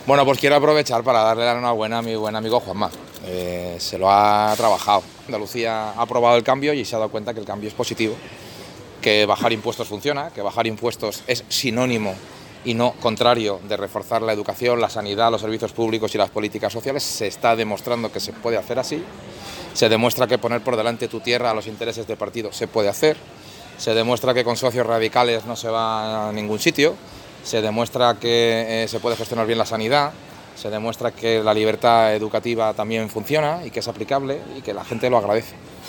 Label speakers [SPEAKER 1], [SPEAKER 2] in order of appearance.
[SPEAKER 1] Bueno, pues quiero aprovechar para darle la enhorabuena a mi buen amigo Juanma. Se lo ha trabajado. Andalucía ha aprobado el cambio y se ha dado cuenta que el cambio es positivo, que bajar impuestos funciona, que bajar impuestos es sinónimo y no contrario de reforzar la educación, la sanidad, los servicios públicos y las políticas sociales. Se está demostrando que se puede hacer así. Se demuestra que poner por delante tu tierra a los intereses de partido se puede hacer. Se demuestra que con socios radicales no se va a ningún sitio. Se demuestra que se puede gestionar bien la sanidad. Se demuestra que la libertad educativa también funciona y que es aplicable y que la gente lo agradece.